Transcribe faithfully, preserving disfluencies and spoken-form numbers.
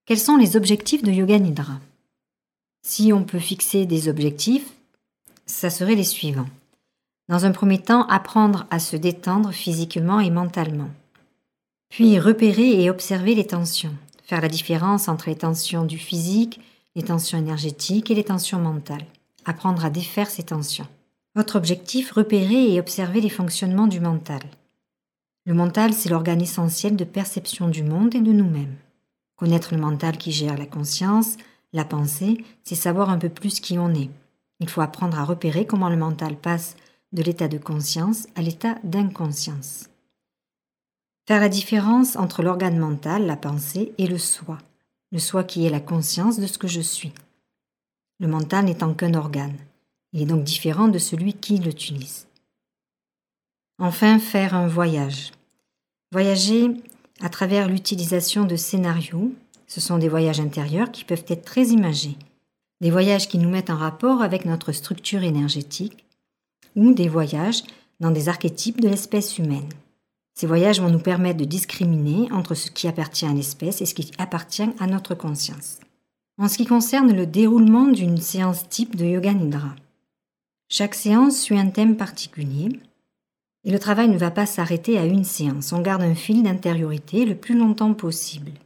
Quels sont les objectifs de Yoga Nidra? Si on peut fixer des objectifs, ça serait les suivants. Dans un premier temps, apprendre à se détendre physiquement et mentalement. Puis repérer et observer les tensions. Faire la différence entre les tensions du physique, les tensions énergétiques et les tensions mentales. Apprendre à défaire ces tensions. Autre objectif, repérer et observer les fonctionnements du mental. Le mental, c'est l'organe essentiel de perception du monde et de nous-mêmes. Connaître le mental qui gère la conscience, la pensée, c'est savoir un peu plus qui on est. Il faut apprendre à repérer comment le mental passe de l'état de conscience à l'état d'inconscience. Faire la différence entre l'organe mental, la pensée, et le soi. Le soi qui est la conscience de ce que je suis. Le mental n'étant qu'un organe. Il est donc différent de celui qui l'utilise. Enfin, faire un voyage. Voyager à travers l'utilisation de scénarios, ce sont des voyages intérieurs qui peuvent être très imagés. Des voyages qui nous mettent en rapport avec notre structure énergétique ou des voyages dans des archétypes de l'espèce humaine. Ces voyages vont nous permettre de discriminer entre ce qui appartient à l'espèce et ce qui appartient à notre conscience. En ce qui concerne le déroulement d'une séance type de Yoga Nidra, chaque séance suit un thème particulier et le travail ne va pas s'arrêter à une séance. On garde un fil d'intériorité le plus longtemps possible.